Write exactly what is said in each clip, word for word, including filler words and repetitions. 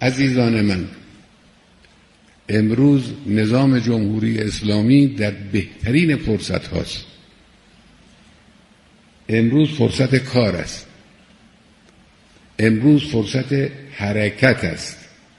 عزیزان من، امروز نظام جمهوری اسلامی در بهترین فرصت هاست. امروز فرصت کار است. امروز فرصت حرکت است.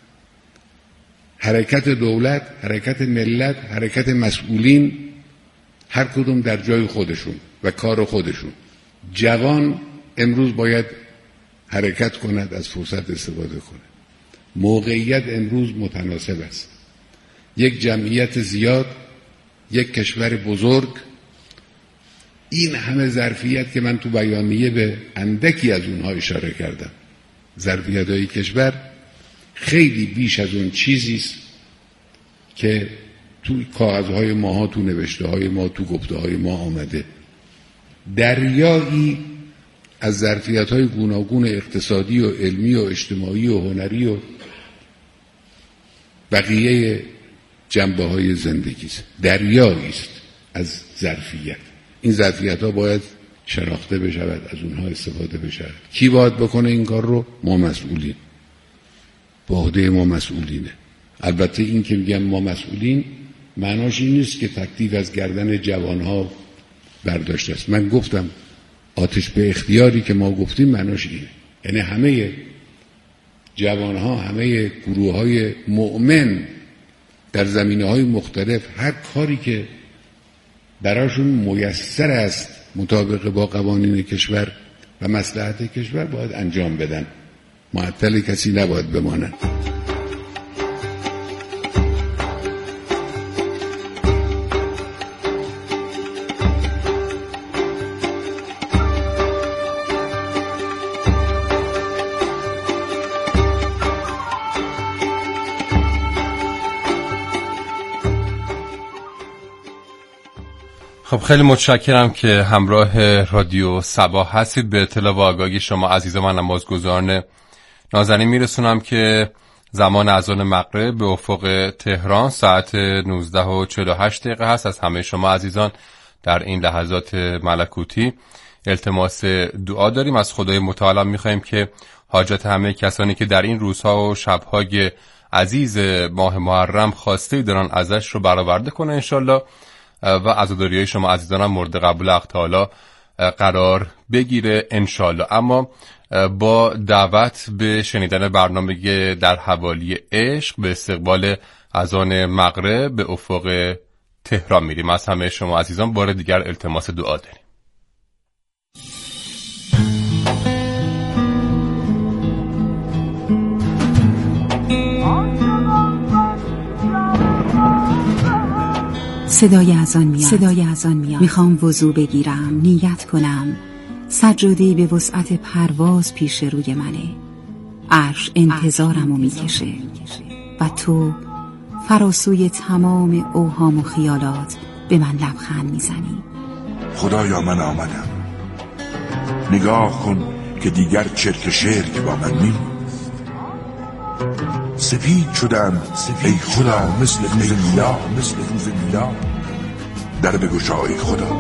حرکت دولت، حرکت ملت، حرکت مسئولین، هر کدوم در جای خودشون و کار خودشون. جوان امروز باید حرکت کند، از فرصت استفاده کنه. موقعیت امروز متناسب است. یک جمعیت زیاد، یک کشور بزرگ، این همه ظرفیت که من تو بیانیه به اندکی از اونها اشاره کردم، ظرفیت‌های کشور خیلی بیش از اون چیزیست که تو کاغذهای ماها، تو نوشته‌های ما، تو گفته‌های ما آمده. دریایی از ظرفیت‌های گوناگون اقتصادی و علمی و اجتماعی و هنری و بقیه جنبه‌های زندگی است. دریایی است از ظرفیت. این ظرفیت‌ها باید شناخته بشود، از اونها استفاده بشود. کی باید بکنه این کار رو؟ ما مسئولین. با عهده ما مسئولینه. البته این که میگم ما مسئولین معناش این نیست که تکلیف از گردن جوانها برداشته است. من گفتم آتش به اختیاری که ما گفتیم معناش اینه، یعنی همه جوانها، همه گروه‌های مؤمن در زمینه‌های مختلف هر کاری که براشون میسر است مطابق با قوانین کشور و مصلحت کشور باید انجام بدن. معطل کسی نباید بمانند. خب خیلی متشکرم که همراه رادیو صباح هستید. به اطلاع و آگاهی شما عزیز من نمازگزاران نازنین میرسونم که زمان اذان مغرب به افق تهران ساعت نوزده و چهل و هشت دقیقه هست. از همه شما عزیزان در این لحظات ملکوتی التماس دعا داریم. از خدای متعال میخوایم که حاجت همه کسانی که در این روزها و شبهای عزیز ماه محرم خواسته دارن ازش رو برآورده کنه انشالله و عزاداری‌های شما عزیزانم مورد قبول حق تعالی قرار بگیره انشالله. اما با دعوت به شنیدن برنامه در حوالی عشق به استقبال اذان مغرب به افق تهران میریم. از همه شما عزیزان بار دیگر التماس دعا داریم. صدای اذان میاد. صدای اذان میاد. میخوام وضو بگیرم، نیت کنم. سجاده‌ای به وسعت پرواز پیش روی منه. عرش انتظارمو میکشه و تو فراسوی تمام اوهام و خیالات به من لبخند میزنی. خدایا من آمدم، نگاه کن که دیگر چرک شرک با من نیست. سپید شدم ای خدا مثل روز میلاد، مثل روز میلاد. در بگشای خدا،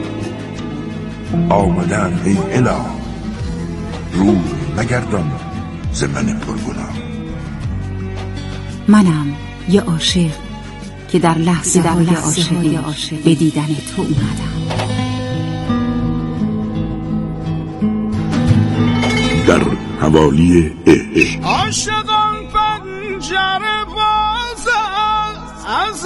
آمدم ای اله، روی نگردان ز من پرگناه. منم یه عاشق که در لحظه های عاشقی به دیدن تو اومدم. در حوالی عشق. عاشقان پنجره باز از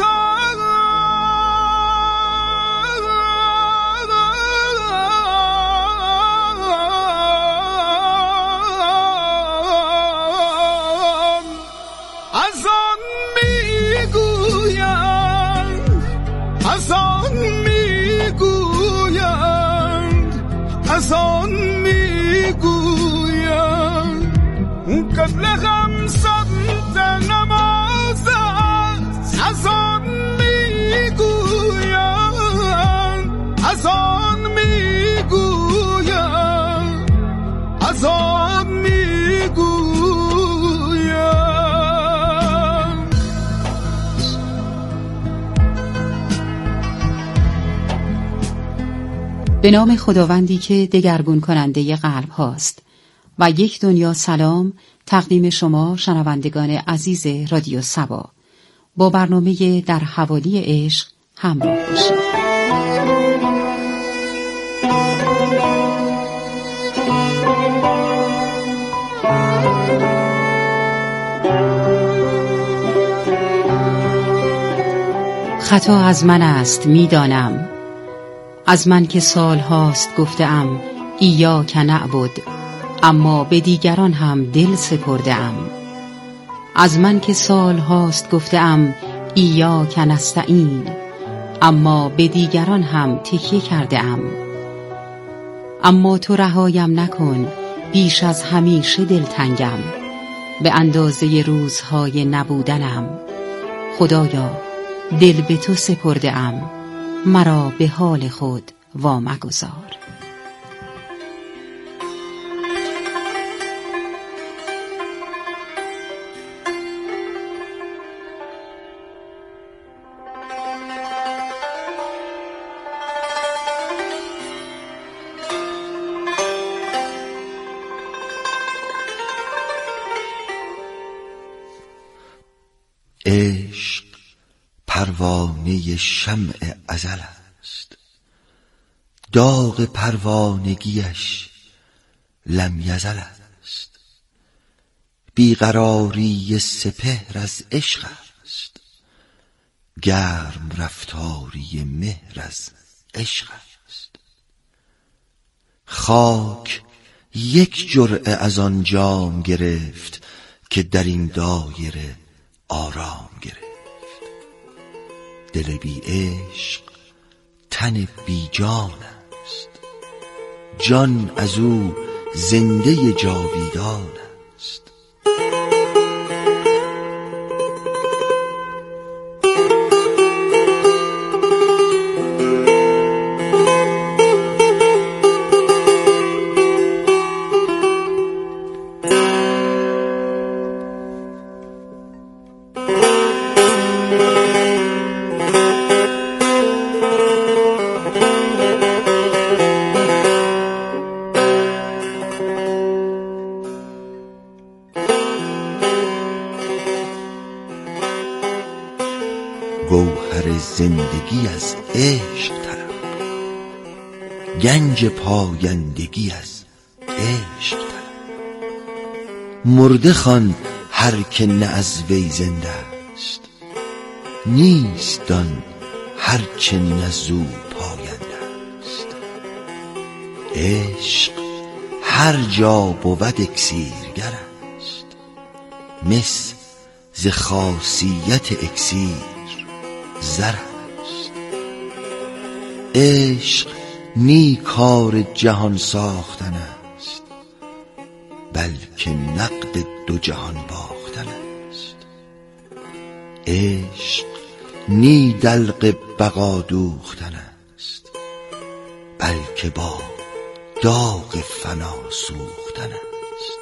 آن میگویم قبل خمسة نماز از آن میگویم، از آن میگویم، از آن میگویم. به نام خداوندی که دگرگون کننده قلب هاست. و یک دنیا سلام تقدیم شما شنوندگان عزیز رادیو صبا. با برنامه در حوالی عشق همراه باشید. خطا از من است میدانم، از من که سال هاست گفتم ایاک نعبد، اما به دیگران هم دل سپردم. از من که سال هاست گفتم ایاک نستعین، اما به دیگران هم تکیه کردم. اما تو رهایم نکن، بیش از همیشه دلتنگم، به اندازه روزهای نبودنم. خدایا دل به تو سپرده ام، مرا به حال خود وامگذار. عشق پروانه شمع ازل است، داغ پروانگیش لم یزل است. بیقراری سپهر از عشق است، گرم رفتاری مهر از عشق است. خاک یک جرعه از آن جام گرفت که در این دایره آرام گرفت. دل بی عشق تن بی جان است، جان از او زنده جاویدان است. گوهر زندگی از عشق طلب، گنج پایندگی از عشق طلب. مرده خوان هر که نه از وی زنده است، نیست دان هر چه نه زو پاینده است. عشق هر جا بود اکسیرگر است، مس ز خاصیت اکسیر زر است. عشق نی کار جهان ساختن است، بلکه نقد دو جهان باختن است. عشق نی دلق بقا دوختن است، بلکه با داغ فنا سوختن است.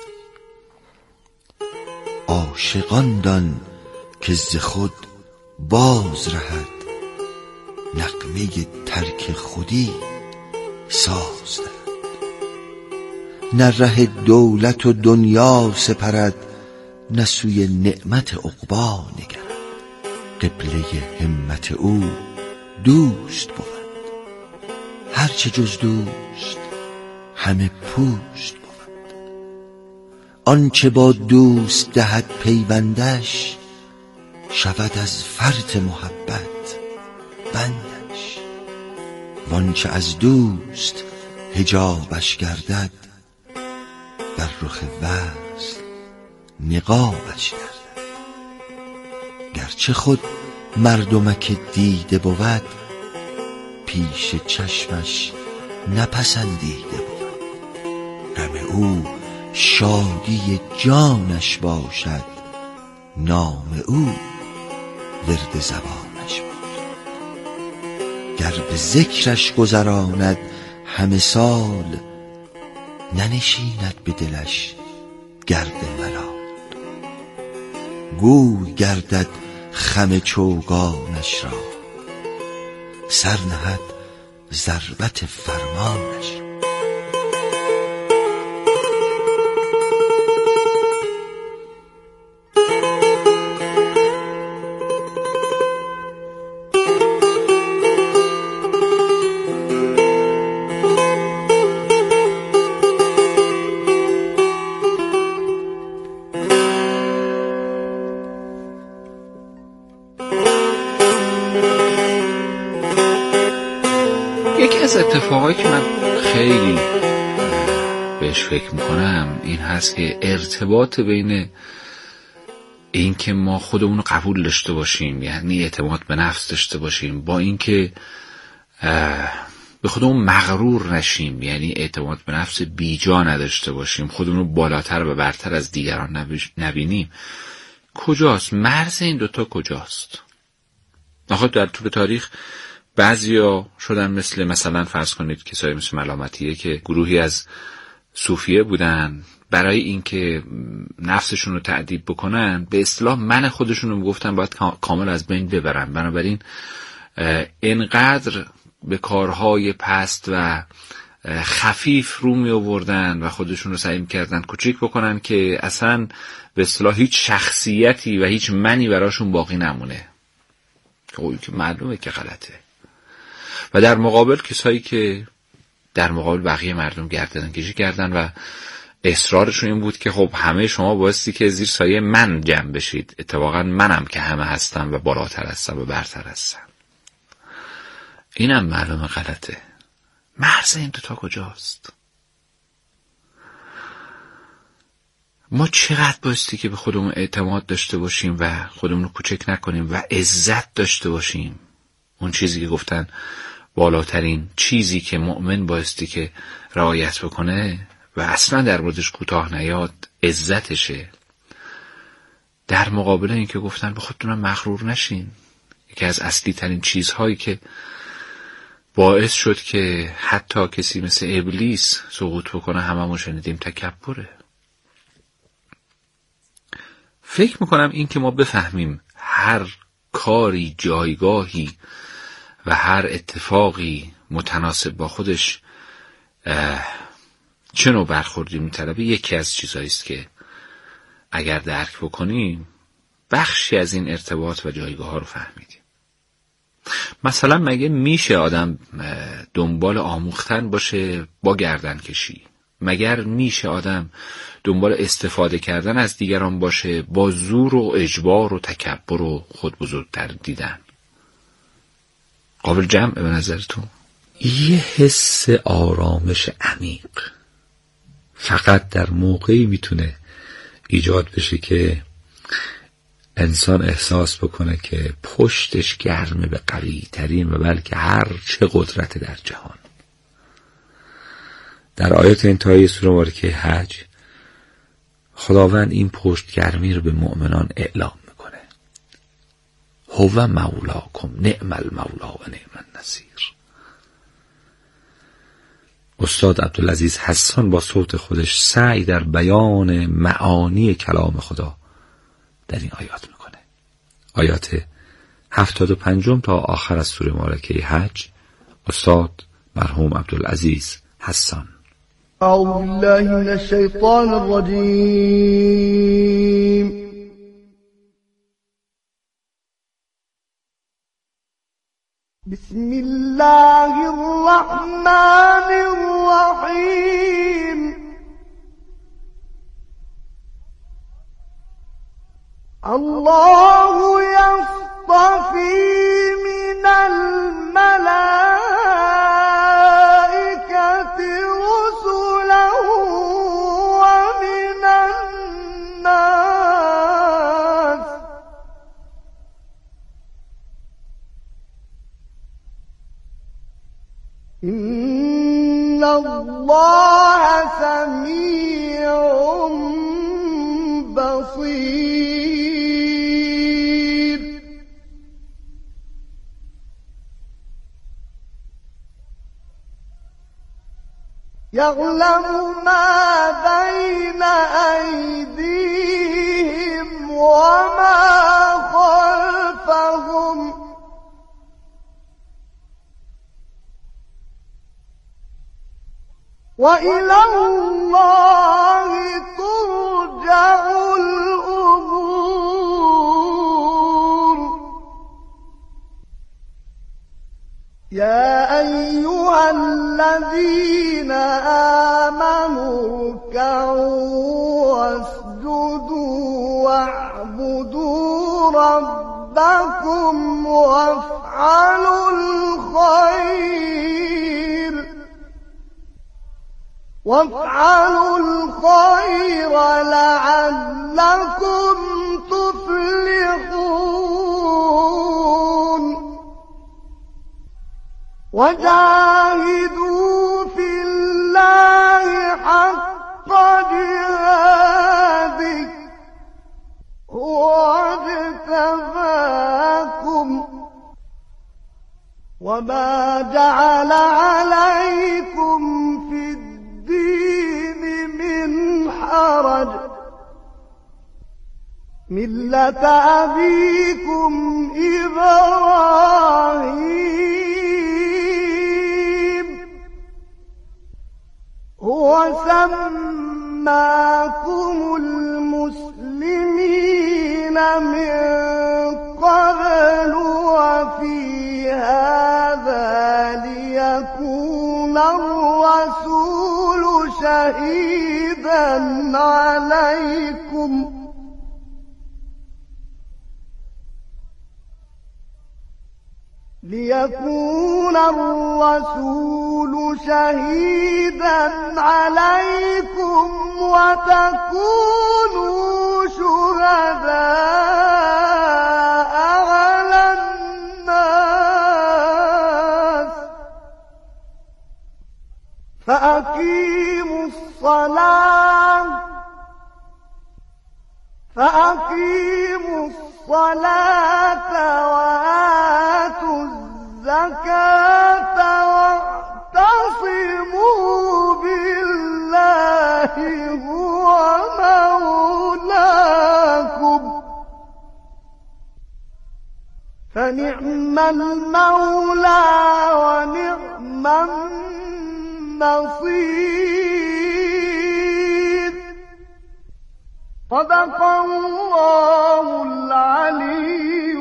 عاشقان دان که ز خود باز رهد، نغمه ترک خودی ساز دهد. نه ره دولت و دنیا سپرد، نه سوی نعمت عقبی نگرد. قبله همت او دوست بود، هرچه جز دوست همه پوست بود. آنچه با دوست دهد پیوندش، شود از فرط محبت بندش. وانچه از دوست حجابش گردد، بر رخ وصل نقابش گردد. گرچه خود مردمک دیده بود، پیش چشمش نپسندیده بود. غم او شادی جانش باشد، نام او ورد زبانش باشد. گر به ذکرش گذراند همه سال، ننشیند به دلش گرد ملال. گوی گردد خم چوگانش را، سر نهد ضربت فرمانش را. اتفاقایی که من خیلی بهش فکر میکنم این هست که ارتباط بین این که ما خودمون رو قبول داشته باشیم، یعنی اعتماد به نفس داشته باشیم، با این که به خودمون مغرور نشیم، یعنی اعتماد به نفس بیجا نداشته باشیم، خودمون رو بالاتر و برتر از دیگران نبینیم، کجاست؟ مرز این دوتا کجاست؟ آخه در طول تاریخ بعضیا شدن مثل مثلا فرض کنید کسایی مثل ملامتیه که گروهی از صوفیه بودن، برای اینکه نفسشون رو تأدیب بکنن به اصطلاح من خودشون رو میگفتن باید کامل از بین ببرن، بنابراین اینقدر به کارهای پست و خفیف رو می آوردن و خودشون رو سعی می‌کردن کوچیک بکنن که اصلا به اصطلاح هیچ شخصیتی و هیچ منی براشون باقی نمونه، که معلومه که غلطه. و در مقابل کسایی که در مقابل بقیه مردم گردن کشی کردن و اصرارشون این بود که خب همه شما بایستی که زیر سایه من جمع بشید، اتفاقا منم که همه هستم و بالاتر هستم و برتر هستم. اینم معلومه غلطه. مرز این دوتا کجاست؟ ما چقدر بایستی که به خودمون اعتماد داشته باشیم و خودمون رو کوچک نکنیم و عزت داشته باشیم. اون چیزی که گفتن بالاترین چیزی که مؤمن بایستی که رعایت بکنه و اصلا در موردش کوتاه نیاد عزتشه. در مقابل این که گفتن به خودتون مغرور نشین، یکی از اصلی ترین چیزهایی که باعث شد که حتی کسی مثل ابلیس سقوط بکنه هممون شنیدیم تکبره. فکر میکنم این که ما بفهمیم هر کاری جایگاهی و هر اتفاقی متناسب با خودش چه نوع برخوردی میطلبه یکی از چیزهایی است که اگر درک بکنیم بخشی از این ارتباط و جایگاه ها رو فهمیدیم. مثلا مگه میشه آدم دنبال آموختن باشه با گردن کشی؟ مگر میشه آدم دنبال استفاده کردن از دیگران باشه با زور و اجبار و تکبر و خود بزرگتر دیدن؟ قابل جمع به نظرتون؟ یه حس آرامش عمیق فقط در موقعی میتونه ایجاد بشه که انسان احساس بکنه که پشتش گرمه به قوی ترین و بلکه هر چه قدرت در جهان. در آیات انتهایی سوره مبارکه حج خداوند این پشت گرمی رو به مؤمنان اعلام میکنه. هو مولاکم نعم المولا و نعم النصیر. استاد عبدالعزیز حسان با صوت خودش سعی در بیان معانی کلام خدا در این آیات میکنه. آیات هفتاد و پنجم تا آخر از سوره مبارکه حج استاد مرحوم عبدالعزیز حسان. اعوذ بالله من الشیطان الرجیم. بسم الله الرحمن الرحیم. الله يصطفي من الملائكة رسلا ومن الناس إن الله سميع بصير. يعلم ما بين أيديهم وما خلفهم وإلى الله ترجع الأمور. يا أيها الذين آمنوا اركعوا واسجدوا واعبدوا ربكم وافعلوا الخير وافعلوا الخير لعلكم تفلحون وجاهدوا في الله حق جهاده هو اجتباكم وما جعل عليكم في الدين من حرج ملة أبيكم إبراهيم هو سماكم المسلمين من قبل وفي هذا ليكون الرسول شهيدا عليكم ليكون الرسول شهيدا عليكم وتكونوا شهداء على الناس فأقيموا الصلاة فأقيموا الصلاة وآتوا الزكاة واعتصموا بالله هو مولاكم فنعم المولى ونعم النصير صدق الله العلی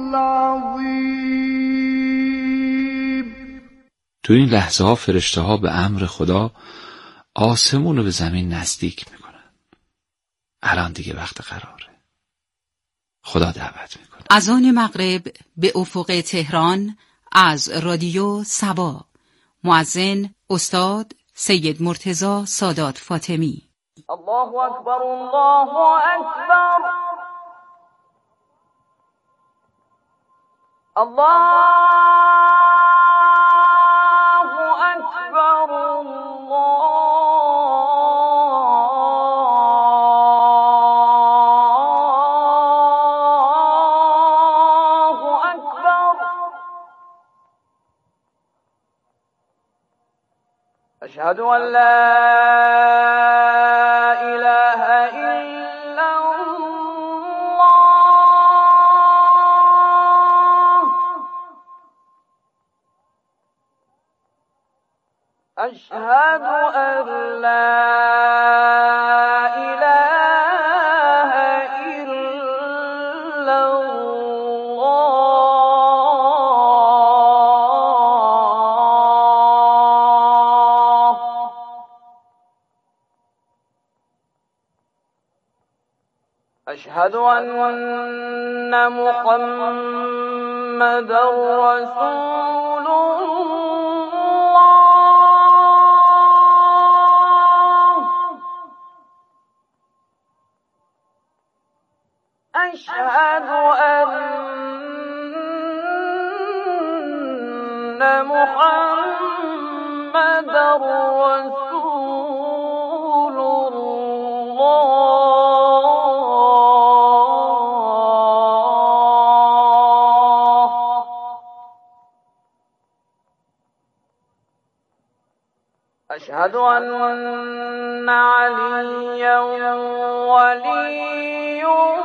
العظیم. تو این لحظه ها فرشته ها به امر خدا آسمون رو به زمین نزدیک میکنن. الان دیگه وقت قراره. خدا دعوت میکنه. اذان مغرب به افق تهران از رادیو صبا. مؤذن استاد سید مرتضی سادات فاطمی. الله اکبر الله اکبر الله اکبر الله اکبر اشهد ان لا أشهد أن لا إله إلا الله أشهد أن محمدا رسول أشهد أن محمدا رسول الله أشهد أن عليا ولي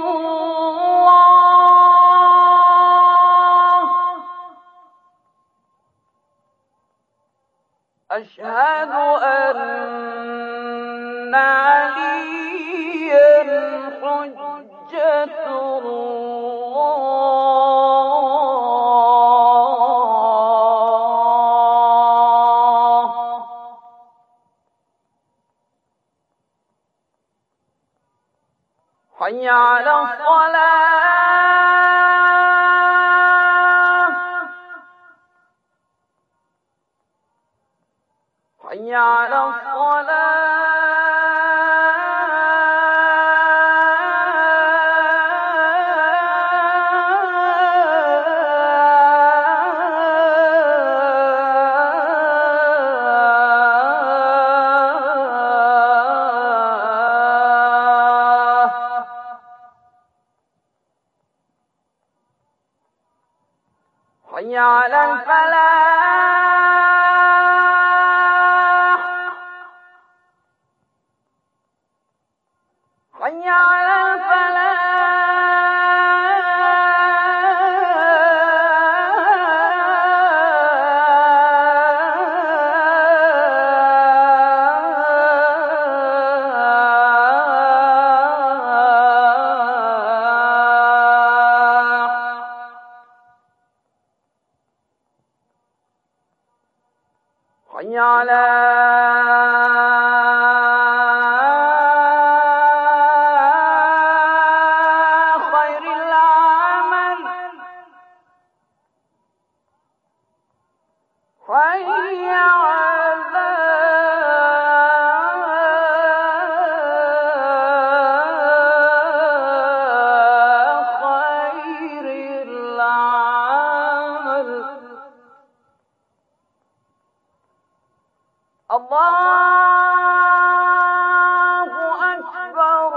أشهد أن عليا حجة الله حي على الصلاة حي على الصلاة حي على الفلاح حي على حي على خير العمل حي على خير العمل الله أكبر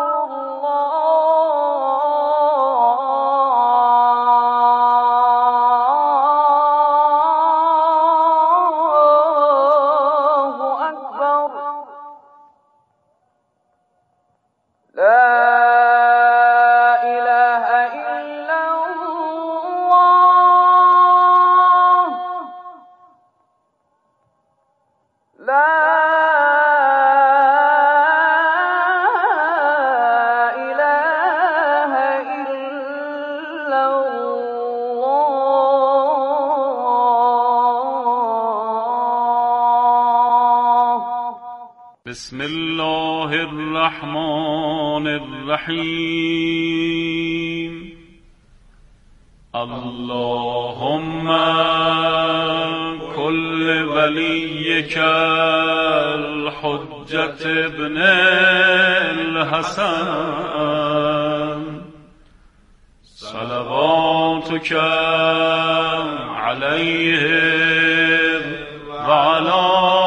الله أكبر لا إله إلا الله لا إله إلا الله بسم الله الرحمن الرحيم اللهم كل وليك الحجة ابن الحسن صلواتك عليه وعلى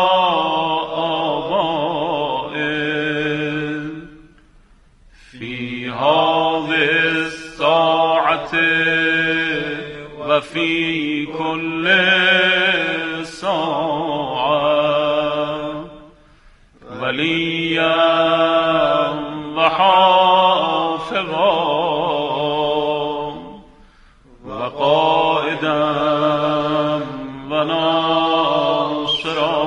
آبائه في هذه الساعة وفي كل ساعة وليا وحافظا وقائدا وناصرا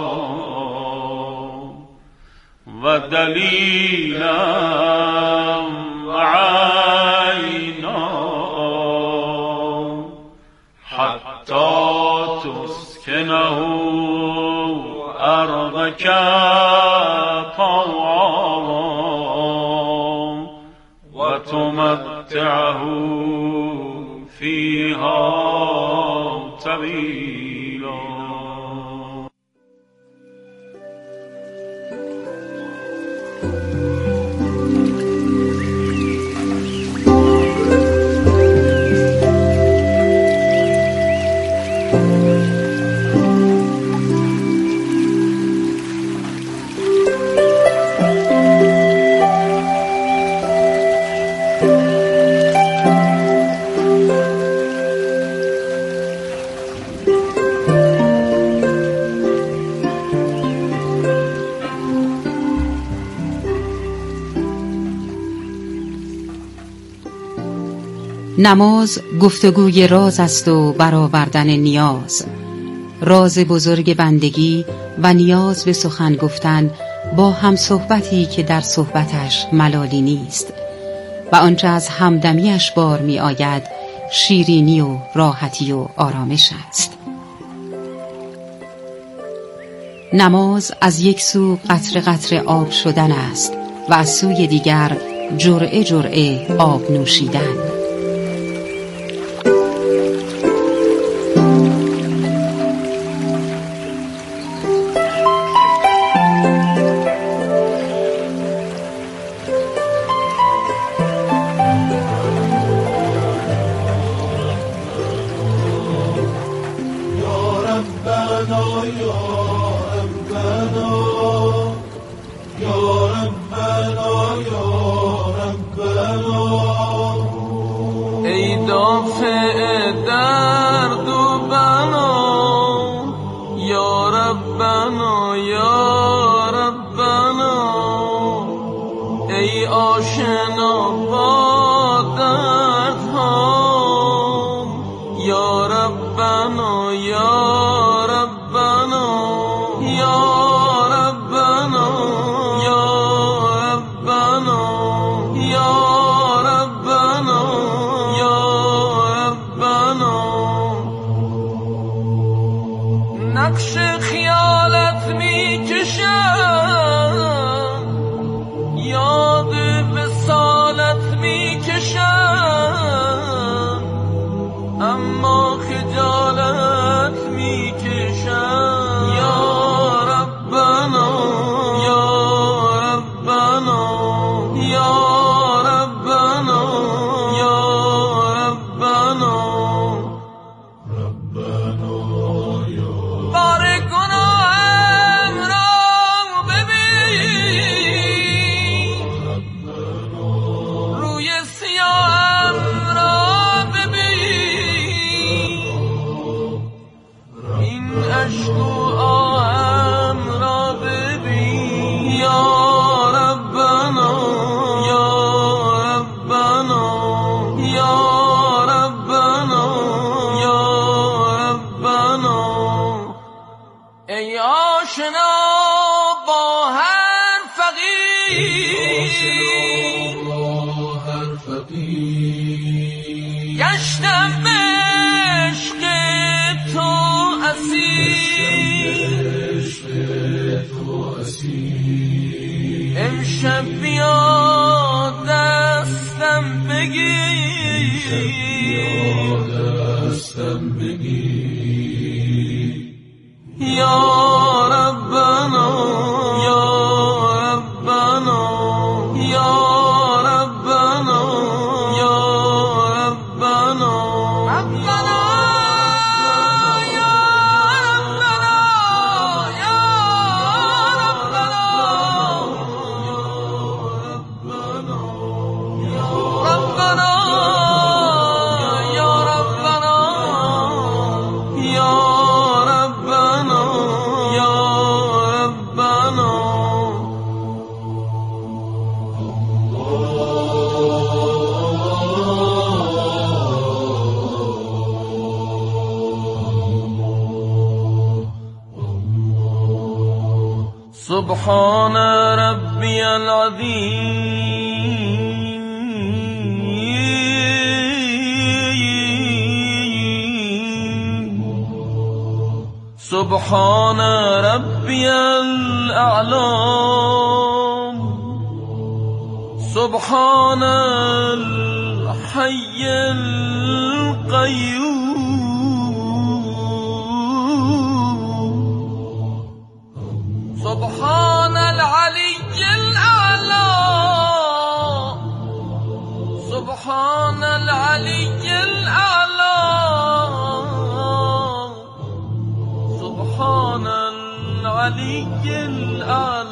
ودليلا وعينا حتى تسكنه أرضك طوعا وتمتعه فيها طويلا. نماز گفتگوی راز است و برآوردن نیاز، راز بزرگ بندگی و نیاز به سخن گفتن با هم صحبتی که در صحبتش ملالی نیست و آنچه از همدمیش بار می آید شیرینی و راحتی و آرامش است. نماز از یک سو قطره قطره آب شدن است و از سوی دیگر جرعه جرعه آب نوشیدن. ای دافع درد و بر آشنا با دردهام یا ربنا یا ربنا یا ربنا یا ربنا یا ربنا یا ربنا نقش خیالت می کشم یاد وصالت می کشم اما خجالت می کشم یا ربنا یا ربنا یا ربنا یا ربنا بار گناهم را ببین روی سیاهم را ببین این عشق و آهم را ببین یا ربنا یا ربنا یا ربنا یا ربنا ای آشنا با هر فقیر گشتم به عشق تو اسیر امشب بیا دستم بگیر یا ربنا یا ربنا یا ربنا یا ربنا ربنا یا ربنا یا ربنا ربنا یا ربنا یا ربنا یا ربنا سبحان ربي العظيم سبحان ربي الأعلى سبحان الحي القيوم سبحان العلي الأعلى سبحان العلي الأعلى سبحان العلي الأعلى